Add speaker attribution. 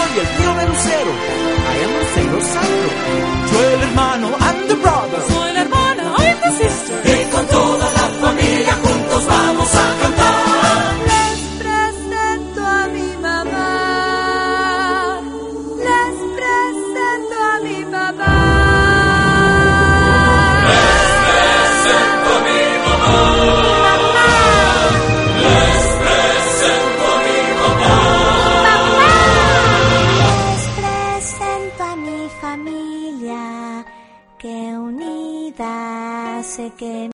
Speaker 1: y el tío de Lucero. I am Lucero Sandro. Yo el hermano and the brother.